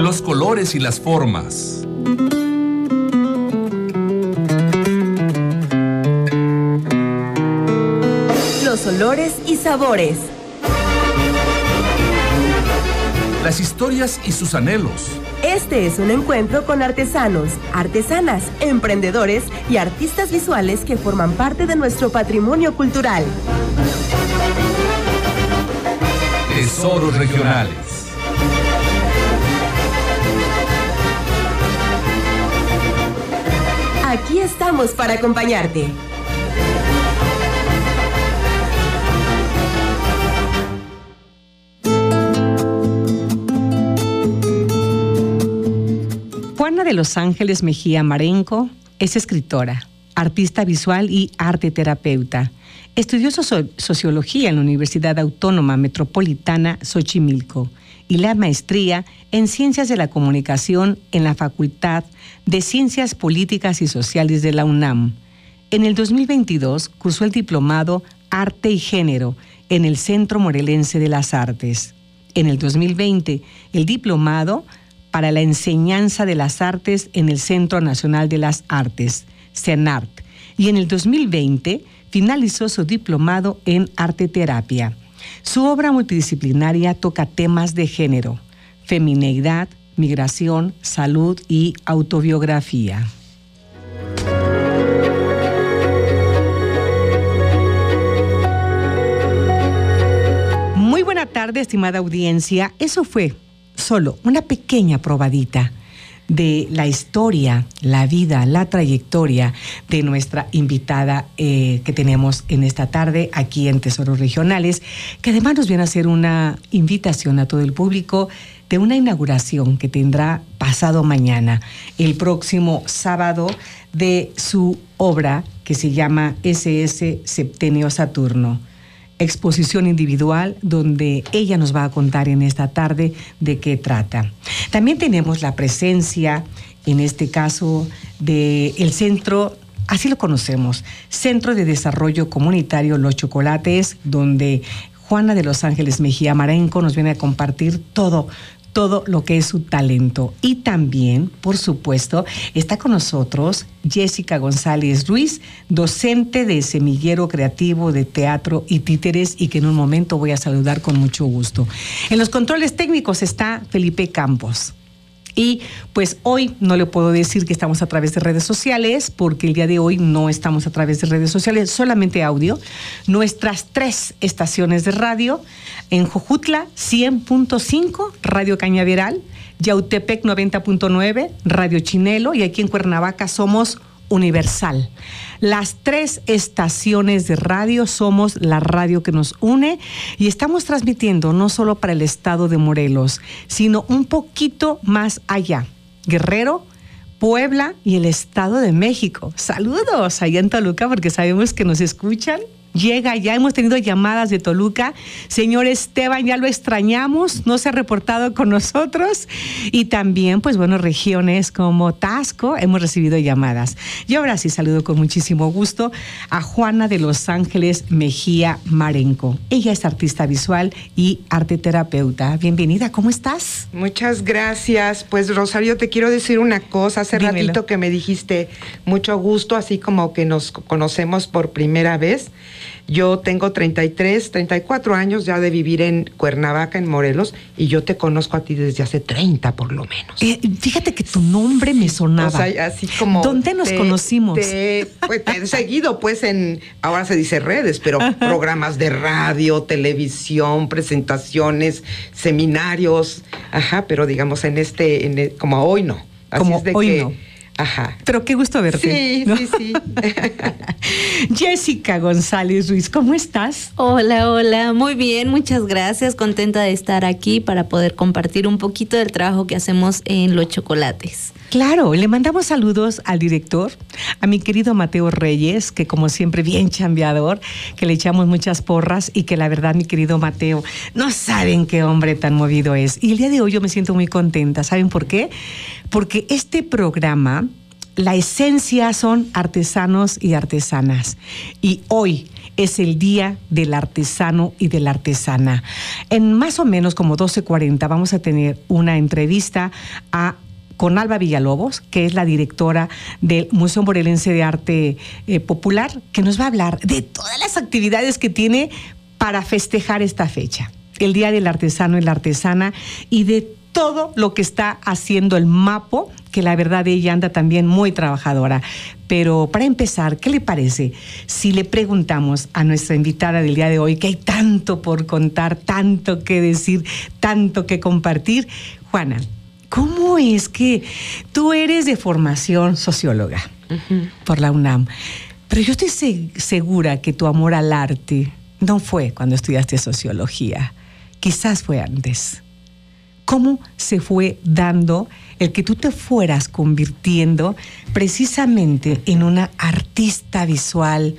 los colores y las formas. Los olores y sabores. Las historias y sus anhelos. Este es un encuentro con artesanos, artesanas, emprendedores y artistas visuales que forman parte de nuestro patrimonio cultural. Tesoros regionales. Aquí estamos para acompañarte. Juana de los Ángeles Mejía Marenco es escritora, artista visual y arteterapeuta. Estudió sociología en la Universidad Autónoma Metropolitana Xochimilco y la maestría en Ciencias de la Comunicación en la Facultad de Ciencias Políticas y Sociales de la UNAM. En el 2022 cursó el diplomado Arte y Género en el Centro Morelense de las Artes. En el 2020, el diplomado para la enseñanza de las artes en el Centro Nacional de las Artes, CENART, y en el 2020 finalizó su diplomado en arteterapia. Su obra multidisciplinaria toca temas de género, femineidad, migración, salud y autobiografía. Muy buena tarde, estimada audiencia. Eso fue solo una pequeña probadita de la historia, la vida, la trayectoria de nuestra invitada que tenemos en esta tarde aquí en Tesoros Regionales, que además nos viene a hacer una invitación a todo el público de una inauguración que tendrá pasado mañana, el próximo sábado, de su obra que se llama SS Septenio Saturno. Exposición individual donde ella nos va a contar en esta tarde de qué trata. También tenemos la presencia, en este caso, del centro, así lo conocemos, Centro de Desarrollo Comunitario Los Chocolates, donde Juana de los Ángeles Mejía Marenco nos viene a compartir todo lo que es su talento. Y también, por supuesto, está con nosotros Jessica González Ruiz, docente de Semillero Creativo de Teatro y Títeres, y que en un momento voy a saludar con mucho gusto. En los controles técnicos está Felipe Campos. Y pues hoy no le puedo decir que estamos a través de redes sociales, porque el día de hoy no estamos a través de redes sociales, solamente audio. Nuestras 3 estaciones de radio: en Jojutla 100.5, Radio Cañaveral; Yautepec 90.9, Radio Chinelo; y aquí en Cuernavaca somos Universal. Las 3 estaciones de radio somos la radio que nos une, y estamos transmitiendo no solo para el estado de Morelos, sino un poquito más allá: Guerrero, Puebla y el Estado de México. Saludos allá en Toluca, porque sabemos que nos escuchan. Llega ya, hemos tenido llamadas de Toluca. Señor Esteban, ya lo extrañamos, no se ha reportado con nosotros. Y también, pues bueno, regiones como Taxco, hemos recibido llamadas. Y ahora sí saludo con muchísimo gusto a Juana de los Ángeles Mejía Marenco. Ella es artista visual y arteterapeuta. Bienvenida, ¿cómo estás? Muchas gracias. Pues Rosario, te quiero decir una cosa. Hace Dímelo. ratito que me dijiste mucho gusto, así como que nos conocemos por primera vez. Yo tengo 34 años ya de vivir en Cuernavaca, en Morelos, y yo te conozco a ti desde hace 30 por lo menos. Fíjate que tu nombre me sonaba. O sea, así como... ¿Dónde nos conocimos? Te he seguido, pues, ahora se dice redes, pero programas de radio, televisión, presentaciones, seminarios, pero digamos como hoy no. Así como es de hoy que, no. Ajá. Pero qué gusto verte. Sí, ¿no? sí. Jessica González Ruiz, ¿cómo estás? Hola, muy bien, muchas gracias, contenta de estar aquí para poder compartir un poquito del trabajo que hacemos en Los Chocolates. Claro, le mandamos saludos al director, a mi querido Mateo Reyes, que como siempre bien chambeador, que le echamos muchas porras, y que la verdad, mi querido Mateo, no saben qué hombre tan movido es. Y el día de hoy yo me siento muy contenta. ¿Saben por qué? Porque este programa, la esencia son artesanos y artesanas. Y hoy, es el Día del Artesano y de la Artesana. En más o menos como 12:40 vamos a tener una entrevista con Alba Villalobos, que es la directora del Museo Morelense de Arte Popular, que nos va a hablar de todas las actividades que tiene para festejar esta fecha, el Día del Artesano y la Artesana, y de todo lo que está haciendo el MAPO, que la verdad ella anda también muy trabajadora. Pero para empezar, ¿qué le parece si le preguntamos a nuestra invitada del día de hoy, que hay tanto por contar, tanto que decir, tanto que compartir? Juana, ¿cómo es que tú eres de formación socióloga por la UNAM? Pero yo estoy segura que tu amor al arte no fue cuando estudiaste sociología, quizás fue antes. ¿Cómo se fue dando el que tú te fueras convirtiendo precisamente en una artista visual,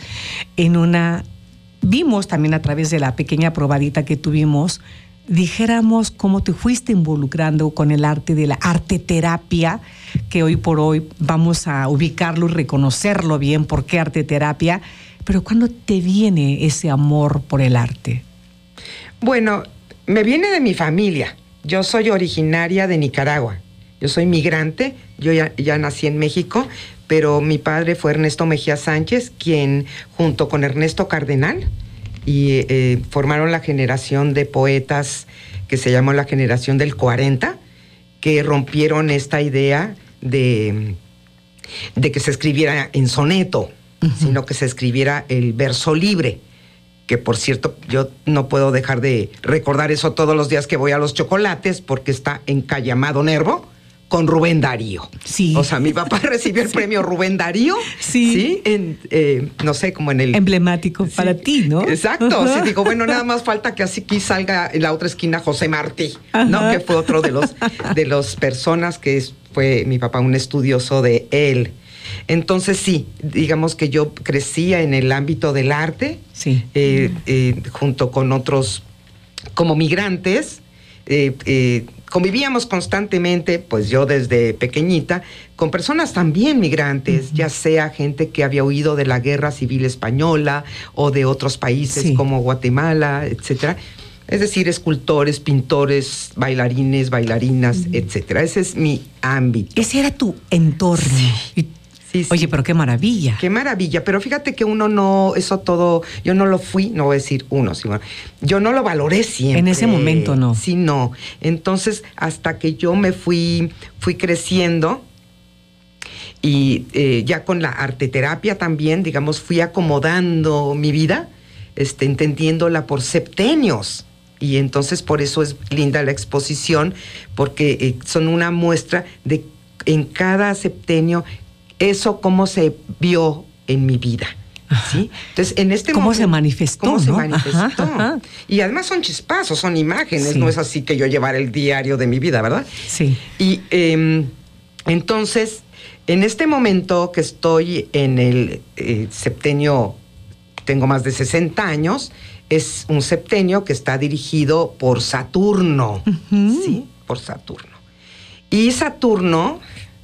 vimos también a través de la pequeña probadita que tuvimos, dijéramos cómo te fuiste involucrando con el arte de la arteterapia, que hoy por hoy vamos a ubicarlo y reconocerlo bien, por qué arteterapia, pero ¿cuándo te viene ese amor por el arte? Bueno, me viene de mi familia. Yo soy originaria de Nicaragua. Yo soy migrante, yo ya nací en México, pero mi padre fue Ernesto Mejía Sánchez, quien junto con Ernesto Cardenal formaron la generación de poetas que se llamó la generación del 40, que rompieron esta idea de que se escribiera en soneto, sino que se escribiera el verso libre. Que por cierto, yo no puedo dejar de recordar eso todos los días que voy a los chocolates, porque está en calle Amado Nervo con Rubén Darío. Sí. O sea, mi papá recibió el premio Rubén Darío. Sí. No sé, como en el... Emblemático para ti, ¿no? Exacto. Sí, digo, bueno, nada más falta que así aquí salga en la otra esquina José Martí, ¿no? Que fue otro de los personas que fue mi papá un estudioso de él. Entonces sí, digamos que yo crecía en el ámbito del arte, sí. Junto con otros, como migrantes, convivíamos constantemente, pues yo desde pequeñita, con personas también migrantes, ya sea gente que había huido de la Guerra Civil Española o de otros países como Guatemala, etcétera. Es decir, escultores, pintores, bailarines, bailarinas, etcétera. Ese es mi ámbito. Ese era tu entorno. Sí. Sí. Oye, pero qué maravilla. Qué maravilla, pero fíjate que uno no, eso todo, yo no lo fui, no voy a decir uno, sino yo no lo valoré siempre. En ese momento no. Sí, no. Entonces, hasta que yo me fui creciendo y ya con la arteterapia también, digamos, fui acomodando mi vida, entendiéndola por septenios. Y entonces por eso es linda la exposición, porque son una muestra de en cada septenio eso cómo se vio en mi vida, ¿sí? Entonces, en este ¿Cómo momento... se manifestó, ¿Cómo se no? manifestó? Ajá. Y además son chispazos, son imágenes, Sí. no es así que yo llevara el diario de mi vida, ¿verdad? Sí. Y entonces, en este momento que estoy en el septenio, tengo más de 60 años, es un septenio que está dirigido por Saturno, ¿sí? Por Saturno. Y Saturno...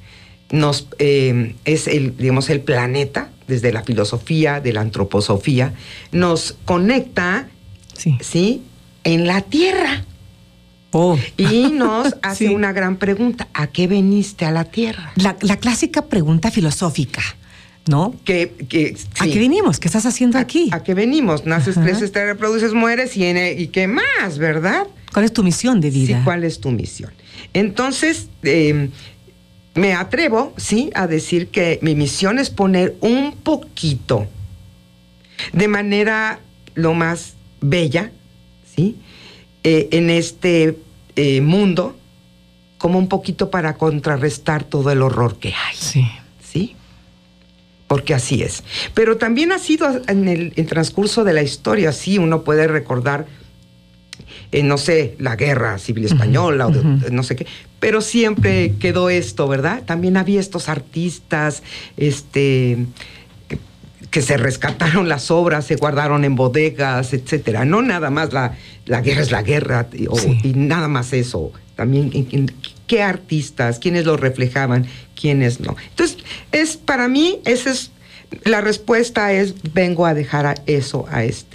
es el planeta, desde la filosofía, de la antroposofía, nos conecta, ¿sí? En la Tierra. Oh. Y nos hace una gran pregunta: ¿a qué veniste a la Tierra? La clásica pregunta filosófica, ¿no? Sí. ¿A qué venimos? ¿Qué estás haciendo aquí? ¿A qué venimos? Naces, creces, te reproduces, mueres y qué más, ¿verdad? ¿Cuál es tu misión de vida? Sí, ¿cuál es tu misión? Entonces... me atrevo, sí, a decir que mi misión es poner un poquito, de manera lo más bella, ¿sí? En este mundo, como un poquito para contrarrestar todo el horror que hay. Sí. ¿Sí? Porque así es. Pero también ha sido en el transcurso de la historia, sí, uno puede recordar, no sé, la Guerra Civil Española, o no sé qué, pero siempre quedó esto, ¿verdad? También había estos artistas, que se rescataron las obras, se guardaron en bodegas, etcétera. No nada más la guerra es la guerra, y nada más eso. También, ¿qué artistas? ¿Quiénes lo reflejaban? ¿Quiénes no? Entonces, para mí, ese es la respuesta es, vengo a dejar a eso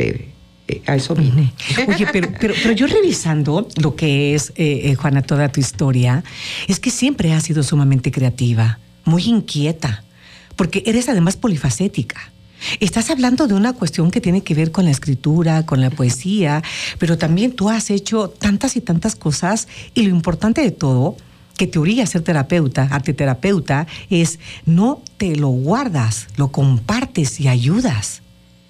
vine. Oye, pero yo revisando lo que es, Juana, toda tu historia, es que siempre has sido sumamente creativa, muy inquieta, porque eres además polifacética. Estás hablando de una cuestión que tiene que ver con la escritura, con la poesía, pero también tú has hecho tantas y tantas cosas, y lo importante de todo, que te orilla a ser terapeuta, arteterapeuta, es no te lo guardas, lo compartes y ayudas.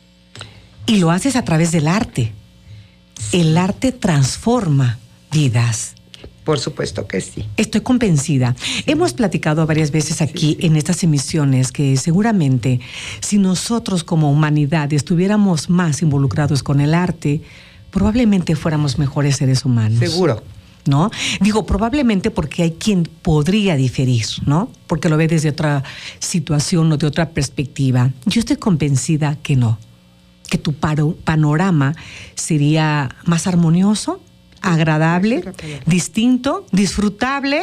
Y lo haces a través del arte. El arte transforma vidas. Por supuesto que sí. Estoy convencida. Hemos platicado varias veces aquí en estas emisiones que seguramente si nosotros como humanidad estuviéramos más involucrados con el arte, probablemente fuéramos mejores seres humanos. Seguro. ¿No? Digo, probablemente porque hay quien podría diferir, ¿no? Porque lo ve desde otra situación o de otra perspectiva. Yo estoy convencida que no. Que tu panorama sería más armonioso, agradable, distinto, disfrutable.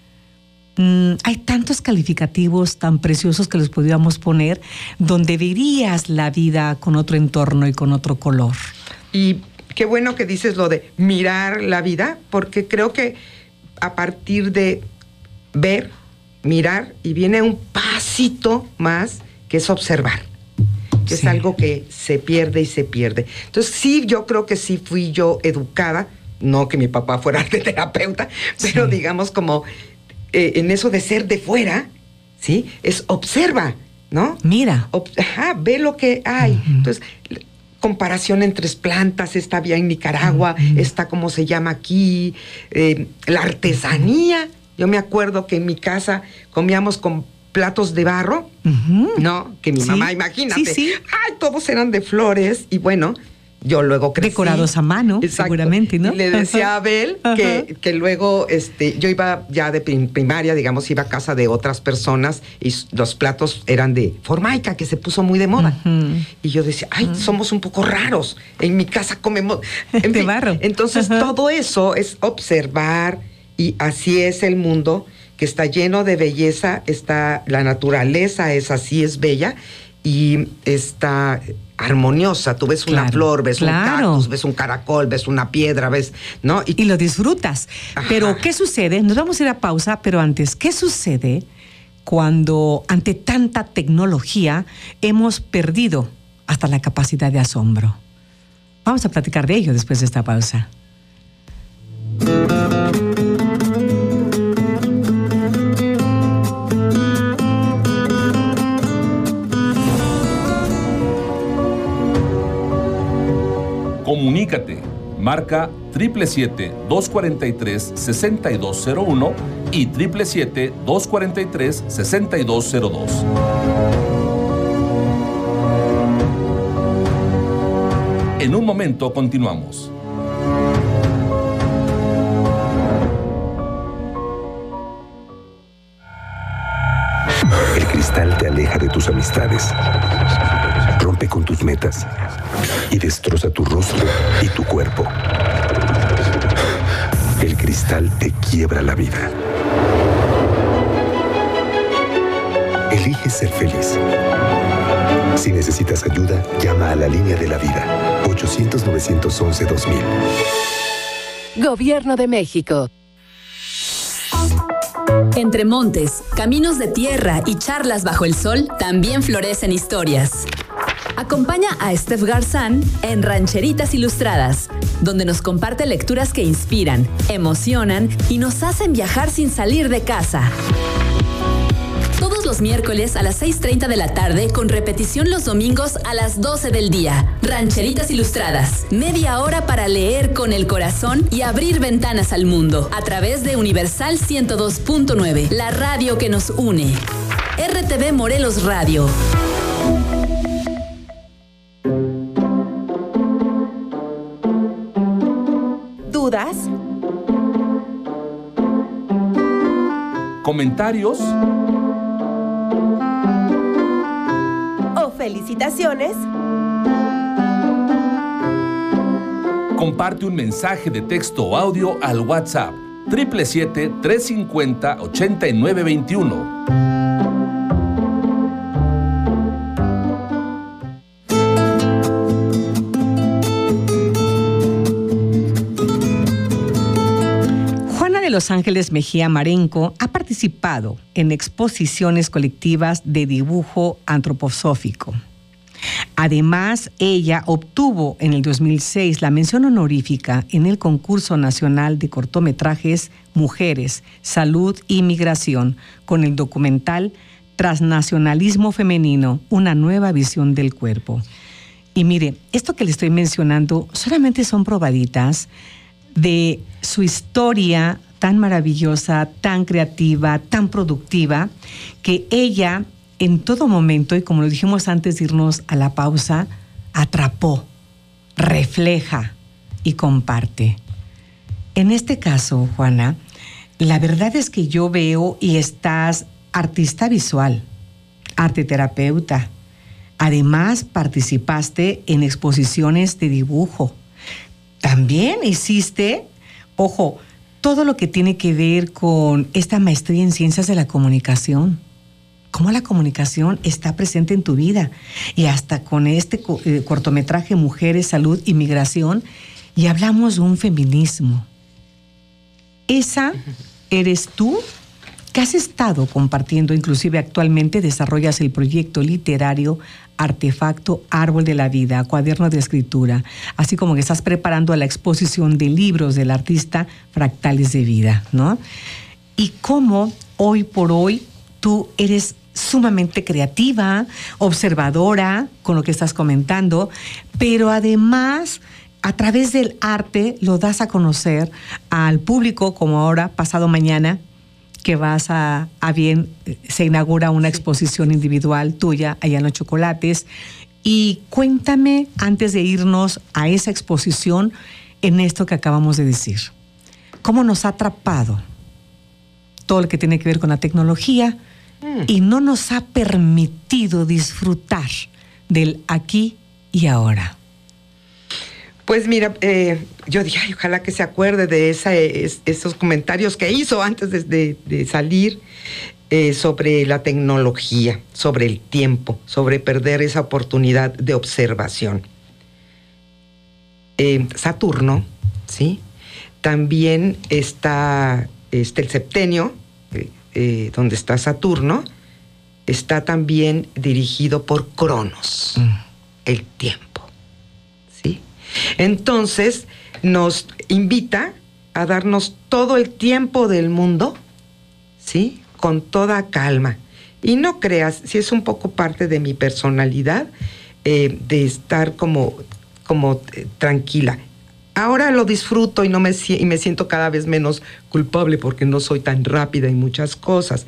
Hay tantos calificativos tan preciosos que los podríamos poner, donde verías la vida con otro entorno y con otro color. Y qué bueno que dices lo de mirar la vida, porque creo que a partir de ver, mirar, y viene un pasito más, que es observar. Que sí. Es algo que se pierde y se pierde. Entonces, sí, yo creo que sí fui yo educada, no que mi papá fuera arteterapeuta, pero sí, digamos como en eso de ser de fuera, ¿sí? Es observa, ¿no? Mira. Ve lo que hay. Entonces, comparación entre plantas, está bien en Nicaragua, está como se llama aquí, la artesanía. Yo me acuerdo que en mi casa comíamos con platos de barro, ¿no? Que mi mamá, imagínate, ay, todos eran de flores, y bueno, yo luego crecí. Decorados a mano, exacto, seguramente, ¿no? Y le decía a Abel que luego, yo iba ya de primaria, digamos, iba a casa de otras personas, y los platos eran de formaica, que se puso muy de moda. Y yo decía, ay, somos un poco raros, en mi casa comemos de barro. Entonces, todo eso es observar, y así es el mundo, que está lleno de belleza, la naturaleza es así, es bella, y está armoniosa. Tú ves una flor, ves un cactus, ves un caracol, ves una piedra, ves, ¿no? Y lo disfrutas. Pero, ¿qué sucede? Nos vamos a ir a pausa, pero antes, ¿qué sucede cuando ante tanta tecnología hemos perdido hasta la capacidad de asombro? Vamos a platicar de ello después de esta pausa. Comunícate. Marca 777-243-6201 y 777-243-6202. En un momento continuamos. El cristal te aleja de tus amistades, rompe con tus metas y destroza tu rostro y tu cuerpo. El cristal te quiebra la vida. Elige ser feliz. Si necesitas ayuda, llama a la línea de la vida, 800-911-2000. Gobierno de México. Entre montes, caminos de tierra y charlas bajo el sol, también florecen historias. Acompaña a Steph Garzán en Rancheritas Ilustradas, donde nos comparte lecturas que inspiran, emocionan y nos hacen viajar sin salir de casa. Todos los miércoles a las 6:30 de la tarde, con repetición los domingos a las 12 del día. Rancheritas Ilustradas, media hora para leer con el corazón y abrir ventanas al mundo, a través de Universal 102.9, la radio que nos une. RTV Morelos Radio. ¿Dudas? ¿Comentarios? ¿O felicitaciones? Comparte un mensaje de texto o audio al WhatsApp 777-350-8921. Los Ángeles Mejía Marenco ha participado en exposiciones colectivas de dibujo antroposófico. Además, ella obtuvo en el 2006 la mención honorífica en el Concurso Nacional de Cortometrajes Mujeres, Salud y Migración con el documental Transnacionalismo Femenino, una nueva visión del cuerpo. Y mire, esto que le estoy mencionando solamente son probaditas de su historia tan maravillosa, tan creativa, tan productiva, que ella en todo momento, y como lo dijimos antes de irnos a la pausa, atrapó, refleja y comparte. En este caso, Juana, la verdad es que yo veo y estás artista visual, arteterapeuta. Además, participaste en exposiciones de dibujo. También hiciste, ojo, todo lo que tiene que ver con esta maestría en ciencias de la comunicación. Cómo la comunicación está presente en tu vida. Y hasta con este cortometraje Mujeres, Salud y Migración, y hablamos de un feminismo. Esa eres tú, que has estado compartiendo, inclusive actualmente desarrollas el proyecto literario Artefacto Árbol de la Vida, cuaderno de escritura, así como que estás preparando la exposición de libros del artista Fractales de Vida, ¿no? Y cómo hoy por hoy tú eres sumamente creativa, observadora con lo que estás comentando, pero además a través del arte lo das a conocer al público, como ahora, pasado mañana, que vas a bien, se inaugura una exposición individual tuya allá en Los Chocolates. Y cuéntame, antes de irnos a esa exposición, en esto que acabamos de decir, ¿cómo nos ha atrapado todo lo que tiene que ver con la tecnología y no nos ha permitido disfrutar del aquí y ahora? Pues mira, yo dije, ay, ojalá que se acuerde de esos comentarios que hizo antes de salir sobre la tecnología, sobre el tiempo, sobre perder esa oportunidad de observación. Saturno, ¿sí? También está el septenio, donde está Saturno, está también dirigido por Cronos, el tiempo, ¿sí? Entonces nos invita a darnos todo el tiempo del mundo, ¿sí? Con toda calma. Y no creas, si es un poco parte de mi personalidad, de estar como tranquila. Ahora lo disfruto y me siento cada vez menos culpable porque no soy tan rápida en muchas cosas.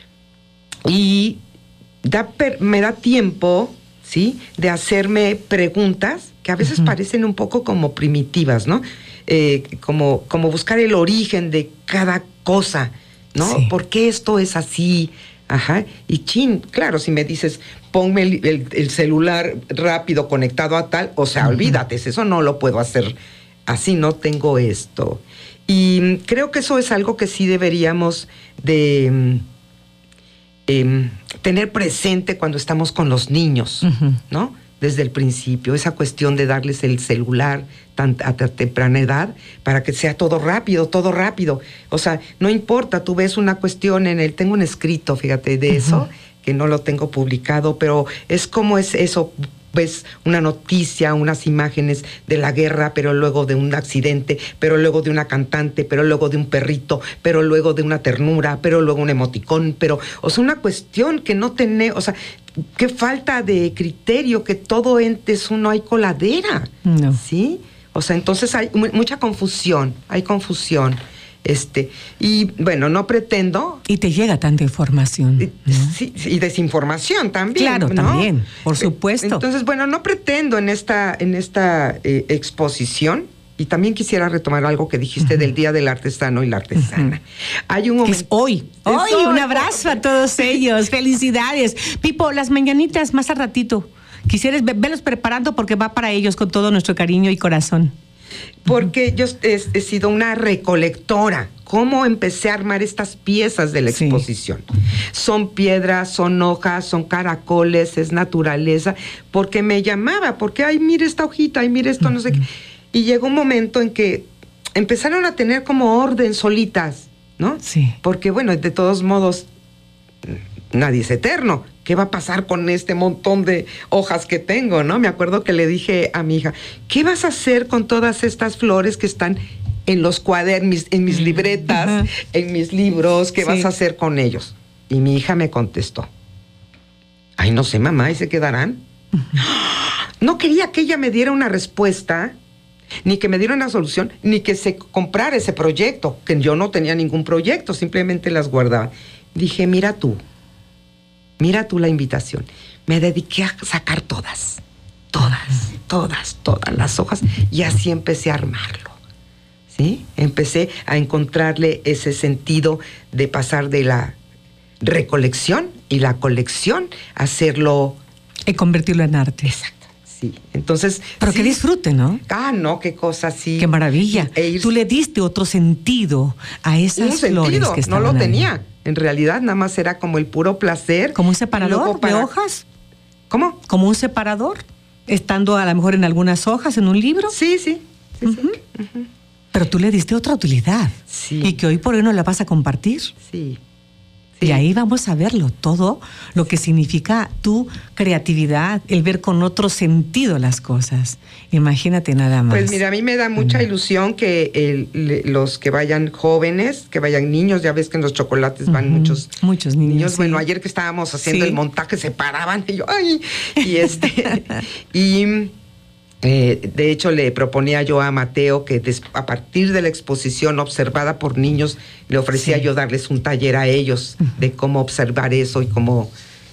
Y me da tiempo, ¿sí?, de hacerme preguntas que a veces parecen un poco como primitivas, ¿no? Como buscar el origen de cada cosa, ¿no? Sí. ¿Por qué esto es así? Ajá. Y claro, si me dices, ponme el celular rápido conectado a tal, o sea, olvídate, eso no lo puedo hacer así, no tengo esto. Y creo que eso es algo que sí deberíamos de tener presente cuando estamos con los niños, ¿no? Desde el principio, esa cuestión de darles el celular a temprana edad para que sea todo rápido. O sea, no importa, tú ves una cuestión tengo un escrito, fíjate, de eso, que no lo tengo publicado, pero es como es eso. Ves una noticia, unas imágenes de la guerra, pero luego de un accidente, pero luego de una cantante, pero luego de un perrito, pero luego de una ternura, pero luego un emoticón, o sea, una cuestión que no tiene, o sea, qué falta de criterio, que todo es no hay coladera, no. ¿Sí? O sea, entonces hay mucha confusión, y bueno, no pretendo. Y te llega tanta información, ¿no? Sí, y desinformación también. Claro, ¿no? También, por supuesto. Entonces, bueno, no pretendo en esta exposición, y también quisiera retomar algo que dijiste del Día del Artesano y la Artesana. Hay un momento. Es hoy. Un abrazo a todos ellos. Felicidades. Pipo, las mañanitas más al ratito. Quisieras verlos preparando porque va para ellos con todo nuestro cariño y corazón. Porque yo he sido una recolectora. ¿Cómo empecé a armar estas piezas de la exposición? Sí. Son piedras, son hojas, son caracoles, es naturaleza, porque me llamaba, porque, ay, mire esta hojita, ay, mire esto, no sé qué. Y llegó un momento en que empezaron a tener como orden solitas, ¿no? Sí. Porque, bueno, de todos modos, nadie es eterno. ¿Qué va a pasar con este montón de hojas que tengo, no? Me acuerdo que le dije a mi hija, ¿qué vas a hacer con todas estas flores que están en los cuadernos, en mis libretas, en mis libros? ¿Qué vas a hacer con ellos? Y mi hija me contestó, ay, no sé, mamá, ¿y se quedarán? No quería que ella me diera una respuesta, ni que me diera una solución, ni que se comprara ese proyecto, que yo no tenía ningún proyecto, simplemente las guardaba. Dije, mira tú la invitación. Me dediqué a sacar todas las hojas, y así empecé a armarlo, ¿sí? Empecé a encontrarle ese sentido de pasar de la recolección y la colección a hacerlo... Y convertirlo en arte. Exacto, sí. Entonces... Pero sí. que disfrute, ¿no? Ah, no, qué cosa, sí. Qué maravilla. Tú le diste otro sentido a esas flores que estaban no lo ahí. tenía. En realidad, nada más era como el puro placer. ¿Como un separador de hojas? ¿Cómo? ¿Como un separador? Estando a lo mejor en algunas hojas, en un libro. Sí. Pero tú le diste otra utilidad. Sí. Y que hoy por hoy no la vas a compartir. Sí. Y ahí vamos a verlo, todo lo que significa tu creatividad, el ver con otro sentido las cosas. Imagínate nada más. Pues mira, a mí me da mucha ilusión que los que vayan jóvenes, que vayan niños, ya ves que en los chocolates van muchos niños. Sí. Bueno, ayer que estábamos haciendo el montaje se paraban y yo, ¡ay! De hecho, le proponía yo a Mateo que a partir de la exposición observada por niños, le ofrecía yo darles un taller a ellos de cómo observar eso y cómo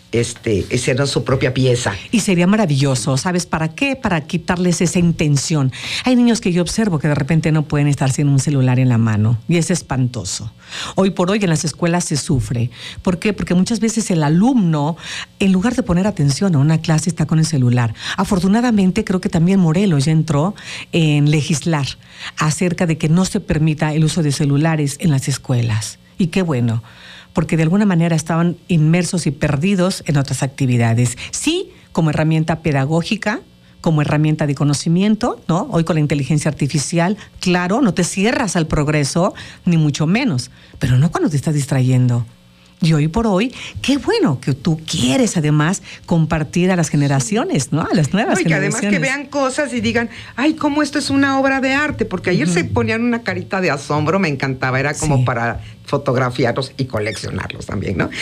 hacer su propia pieza. Y sería maravilloso, ¿sabes para qué? Para quitarles esa intención. Hay niños que yo observo que de repente no pueden estar sin un celular en la mano, y es espantoso. Hoy por hoy en las escuelas se sufre. ¿Por qué? Porque muchas veces el alumno, en lugar de poner atención a una clase, está con el celular. Afortunadamente, creo que también Morelos ya entró en legislar acerca de que no se permita el uso de celulares en las escuelas. Y qué bueno, porque de alguna manera estaban inmersos y perdidos en otras actividades. Sí, como herramienta pedagógica, como herramienta de conocimiento, ¿no? Hoy con la inteligencia artificial, claro, no te cierras al progreso, ni mucho menos, pero no cuando te estás distrayendo. Y hoy por hoy, qué bueno que tú quieres además compartir a las generaciones, ¿no? A las nuevas generaciones. Y además que vean cosas y digan, ay, cómo esto es una obra de arte, porque ayer se ponían una carita de asombro, me encantaba, era como para fotografiarlos y coleccionarlos también, ¿no?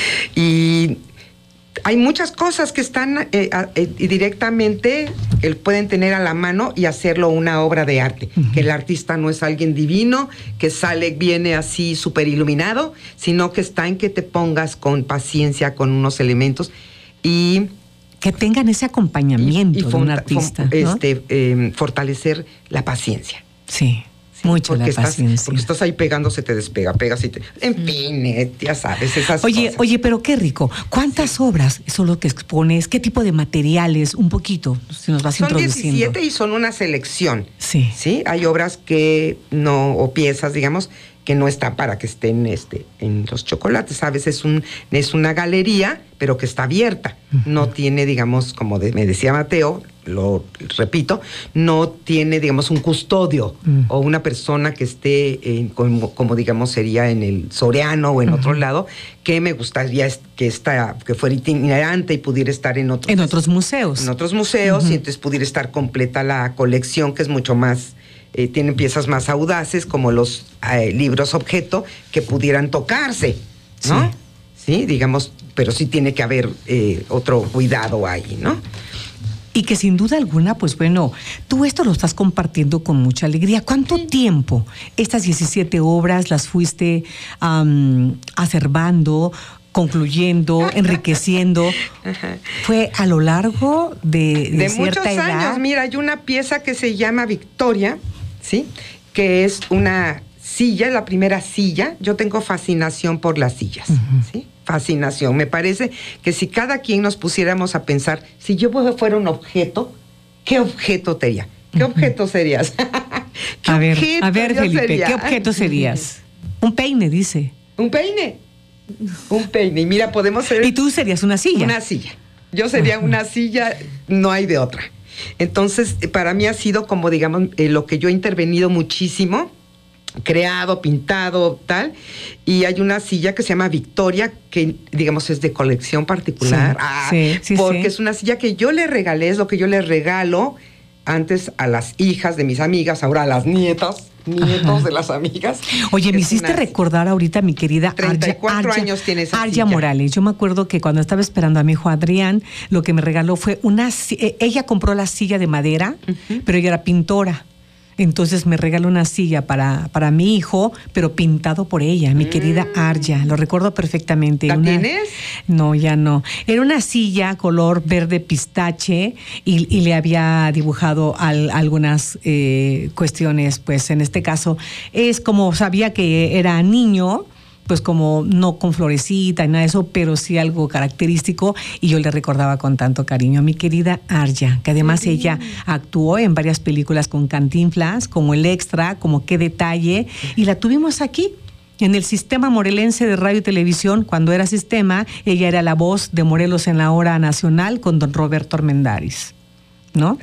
Y hay muchas cosas que están directamente, pueden tener a la mano y hacerlo una obra de arte. Que el artista no es alguien divino, que viene así súper iluminado, sino que está en que te pongas con paciencia, con unos elementos y... que tengan ese acompañamiento de un artista, ¿no? Fortalecer la paciencia. Sí. Mucho la paciencia. Porque estás ahí pegando, se te despega, pegas y te... En fin, ya sabes, esas cosas. Oye, pero qué rico. ¿Cuántas obras son lo que expones? ¿Qué tipo de materiales? Un poquito, si nos vas introduciendo. Son 17 y son una selección. Sí. Sí, hay obras que no, o piezas, digamos, que no están para que estén en los chocolates. A veces es una galería, pero que está abierta. No tiene, digamos, como me decía Mateo, lo repito, no tiene, digamos, un custodio o una persona que esté, como digamos, sería en el Soriano o en otro lado, que me gustaría que fuera itinerante y pudiera estar en otros museos. En otros museos, y entonces pudiera estar completa la colección, que es mucho más... tienen piezas más audaces, como los libros objeto, que pudieran tocarse, ¿no? Sí, digamos, pero sí tiene que haber otro cuidado ahí, ¿no? Y que sin duda alguna, pues bueno, tú esto lo estás compartiendo con mucha alegría. ¿Cuánto tiempo estas 17 obras las fuiste acervando, concluyendo, enriqueciendo? ¿Fue a lo largo de cierta muchos edad? años. Mira, hay una pieza que se llama Victoria, ¿sí? Que es una silla, la primera silla. Yo tengo fascinación por las sillas, ¿sí? Fascinación. Me parece que si cada quien nos pusiéramos a pensar, si yo fuera un objeto, ¿qué objeto sería? ¿Qué objeto serías? A ver, Felipe, ¿qué objeto serías? Un peine, dice. ¿Un peine? Un peine. Y mira, podemos ser... ¿Y tú serías una silla? Una silla. Yo sería una silla, no hay de otra. Entonces, para mí ha sido como, digamos, lo que yo he intervenido muchísimo creado, pintado, tal, y hay una silla que se llama Victoria, que digamos es de colección particular, porque es una silla que yo le regalé, es lo que yo le regalo antes a las hijas de mis amigas, ahora a las nietos de las amigas. Oye, me hiciste recordar ahorita, mi querida 34 años tiene esa Arya silla. Morales. Yo me acuerdo que cuando estaba esperando a mi hijo Adrián, lo que me regaló fue ella compró la silla de madera, pero ella era pintora. Entonces me regaló una silla para mi hijo, pero pintado por ella, mi querida Arya. Lo recuerdo perfectamente. ¿La tienes? No, ya no. Era una silla color verde pistache y le había dibujado algunas cuestiones, pues en este caso es como sabía que era niño, pues como no con florecita y nada de eso, pero sí algo característico, y yo le recordaba con tanto cariño a mi querida Arya, que además ella actuó en varias películas con Cantinflas, como El Extra, como Qué Detalle, y la tuvimos aquí en el Sistema Morelense de Radio y Televisión. Cuando era Sistema, ella era la voz de Morelos en la Hora Nacional con don Roberto Armendáriz, ¿no?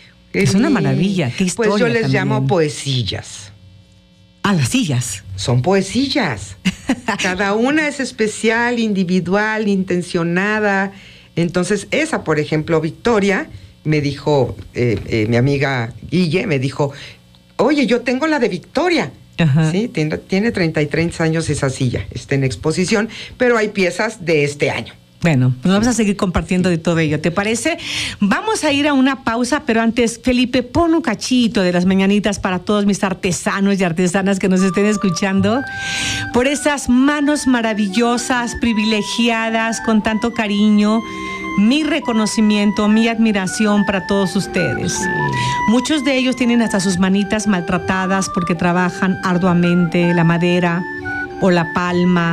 Es una maravilla, qué historia. Pues yo les también llamo poesillas. Ah, las sillas. Son poesillas. Cada una es especial, individual, intencionada. Entonces, esa, por ejemplo, Victoria, me dijo, mi amiga Guille, me dijo, oye, yo tengo la de Victoria. Ajá. Sí, tiene 33 años esa silla, está en exposición, pero hay piezas de este año. Bueno, pues vamos a seguir compartiendo de todo ello, ¿te parece? Vamos a ir a una pausa, pero antes, Felipe, pon un cachito de las mañanitas para todos mis artesanos y artesanas que nos estén escuchando. Por esas manos maravillosas, privilegiadas, con tanto cariño, mi reconocimiento, mi admiración para todos ustedes. Muchos de ellos tienen hasta sus manitas maltratadas porque trabajan arduamente la madera o la palma,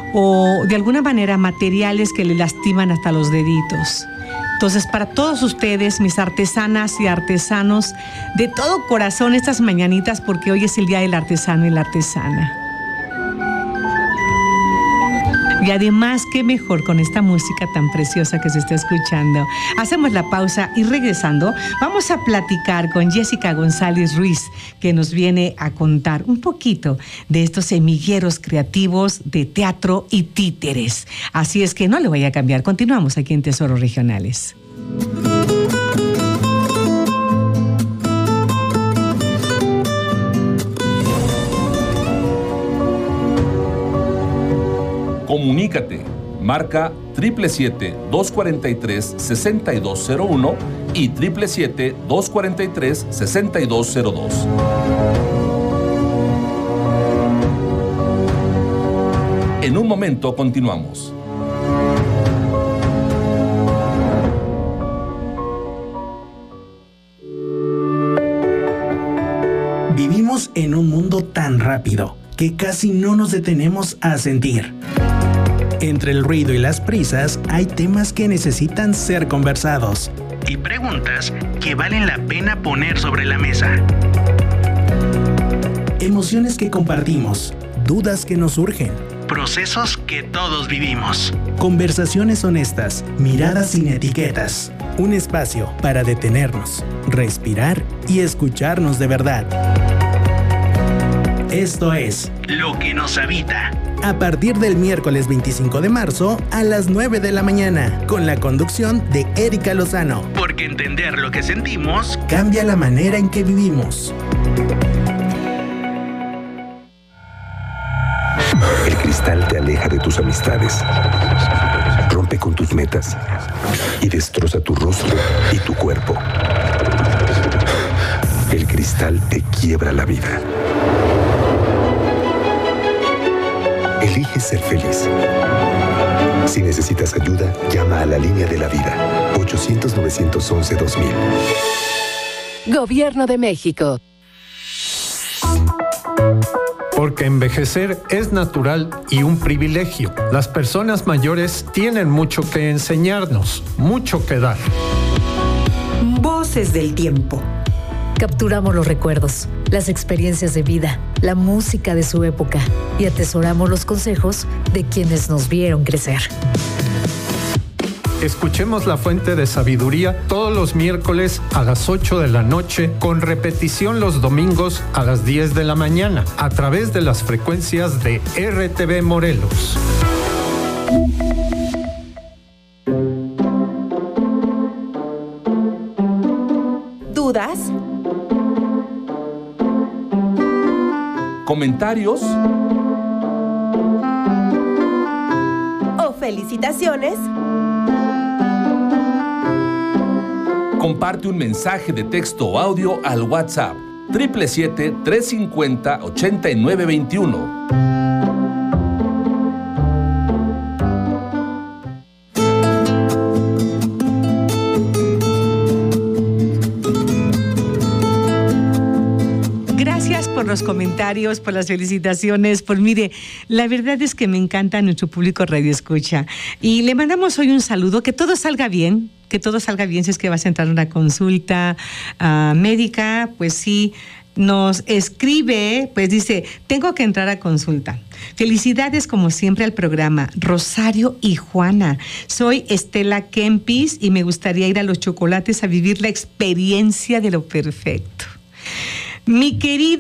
o de alguna manera materiales que le lastiman hasta los deditos. Entonces, para todos ustedes, mis artesanas y artesanos, de todo corazón estas mañanitas, porque hoy es el Día del Artesano y la Artesana. Y además, qué mejor con esta música tan preciosa que se está escuchando. Hacemos la pausa y regresando, vamos a platicar con Jessica González Ruiz, que nos viene a contar un poquito de estos semilleros creativos de teatro y títeres. Así es que no le voy a cambiar. Continuamos aquí en Tesoros Regionales. Comunícate, marca 777-243-6201 y 777-243-6202. En un momento continuamos. Vivimos en un mundo tan rápido que casi no nos detenemos a sentir. Entre el ruido y las prisas hay temas que necesitan ser conversados y preguntas que valen la pena poner sobre la mesa. Emociones que compartimos, dudas que nos surgen, procesos que todos vivimos. Conversaciones honestas, miradas sin etiquetas. Un espacio para detenernos, respirar y escucharnos de verdad. Esto es Lo que nos habita. A partir del miércoles 25 de marzo a las 9 de la mañana, con la conducción de Erika Lozano. Porque entender lo que sentimos cambia la manera en que vivimos. El cristal te aleja de tus amistades, rompe con tus metas y destroza tu rostro y tu cuerpo. El cristal te quiebra la vida. Elige ser feliz. Si necesitas ayuda, llama a la línea de la vida. 800-911-2000. Gobierno de México. Porque envejecer es natural y un privilegio. Las personas mayores tienen mucho que enseñarnos, mucho que dar. Voces del tiempo. Capturamos los recuerdos, las experiencias de vida, la música de su época y atesoramos los consejos de quienes nos vieron crecer. Escuchemos La Fuente de Sabiduría todos los miércoles a las 8 de la noche, con repetición los domingos a las 10 de la mañana, a través de las frecuencias de RTV Morelos. ¿Dudas? ¿Comentarios? ¿O felicitaciones? Comparte un mensaje de texto o audio al WhatsApp 777-350-8921. Por los comentarios, por las felicitaciones, mire, la verdad es que me encanta nuestro público Radio Escucha. Y le mandamos hoy un saludo, que todo salga bien, si es que vas a entrar a una consulta médica, pues sí, nos escribe, pues dice, tengo que entrar a consulta. Felicidades como siempre al programa, Rosario y Juana. Soy Estela Kempis y me gustaría ir a Los Chocolates a vivir la experiencia de lo perfecto. Mi